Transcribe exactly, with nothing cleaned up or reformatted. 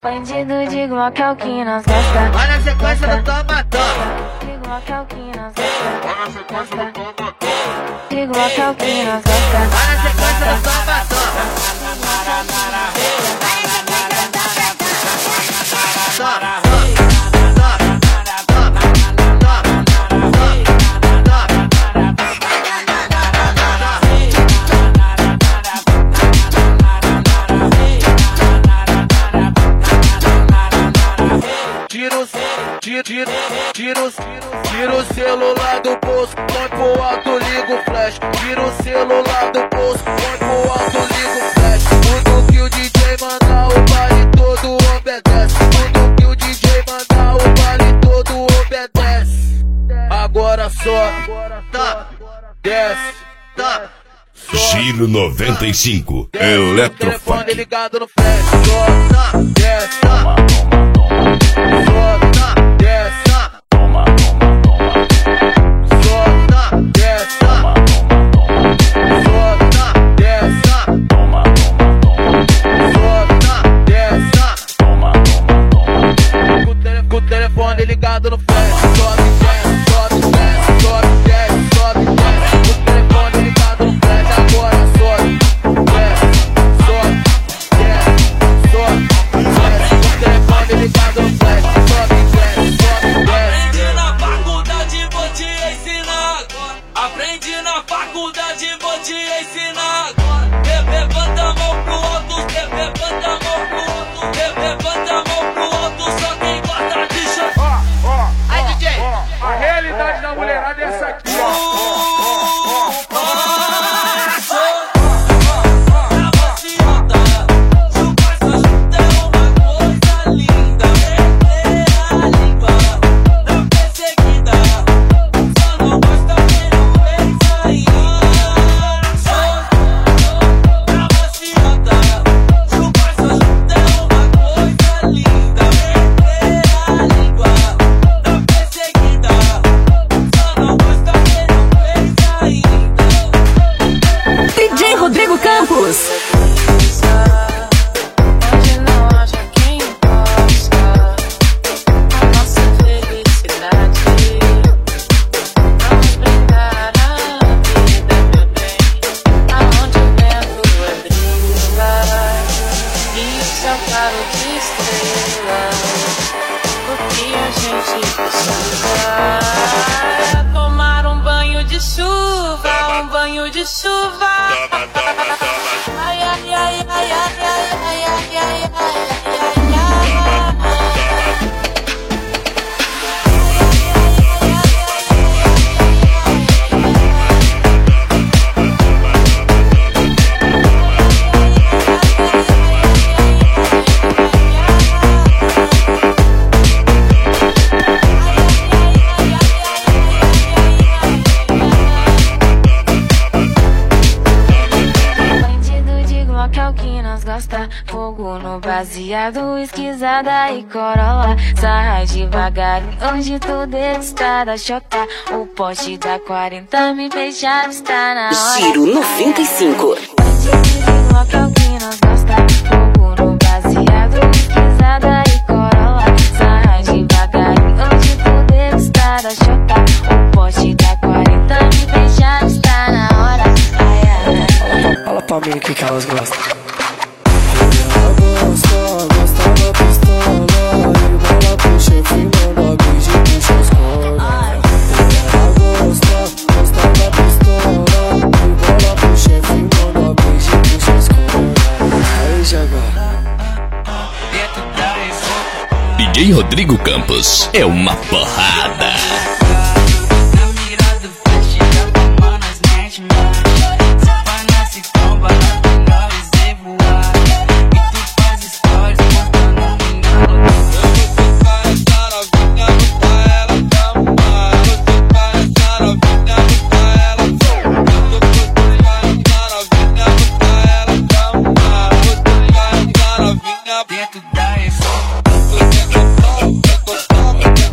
Bandido de Glock é o que nós gosta. Vai na sequência do toma toma. De Glock é o que nós gosta. Vai na sequência do toma toma. De Glock é o que nós gosta. Vai na sequência do toma toma. Tira, tira, tira, tira o celular do bolso, põe pro alto, liga o flash. Tira o celular do bolso, põe pro alto, liga o flash. Tudo que o D J mandar, o baile todo obedece. Tudo que o D J mandar, o baile todo obedece. Agora sobe, tá, desce, tá. Giro noventa e cinco, Eletrofunk. Ligado no flash, sobe, tá, desce, tá. Sobe, tá, desce, tá. Toma, toma, toma. Sobe, tá, desce, tá. Sobe, tá, desce, tá. Toma, toma, toma. Sobe, tá, desce, tá. Toma, toma, toma. Com o tele- com o telefone ligado no flash. Sobe, desce, sobe, desce, sobe, desce, sobe, desce. Com o telefone ligado no flash. Agora sobe, desce, sobe, desce, sobe, desce. Com o telefone ligado no flash. Sobe, desce, sobe, desce. Aprendi na faculdade, vou te ensinar agora. Aprendi na faculdade, vou te ensinar agora. Levanta a mão pro alto, levanta a mão pro alto, levanta a mão pro alto, só quem gosta de chão. Ó, ó, Aí, D J. ó, a realidade da mulherada é essa aqui, ó. Ó, ó, ó. D J Rodrigo Campos. Onde não haja quem possa a nossa felicidade. Vamos brindar a vida, meu bem. Aonde o vento é brisa e o céu claro de estrelas. O que a gente precisa é tomar um banho de chuva, um banho de chuva. Ai, ai, ai, ai, ai, ai, ai, ai, ai, ai, ai, Bandido de Glock é o que nós gosta. Fogo no baseado, esquisada e corolla. Sarra devagar, onde tudo está da chota. O poste da quarenta me beijar está na hora. Giro noventa e cinco. Bandido de Glock é o que nós gosta. Fogo no baseado, esquisada e corolla. Sarra devagar, onde tudo está da chota. O poste da quarenta me beijar está na hora. Ai, ai, ai. Fala pra mim o que que elas gostam. Ela gosta, gosta da pistola. E bola pro chefe, manda beijo, puxa as cordas. Ela gosta, gosta da pistola. E bola pro chefe, manda beijo, puxa as cordas. Aí, Jaga. D J Rodrigo Campos é uma porrada. Dentro da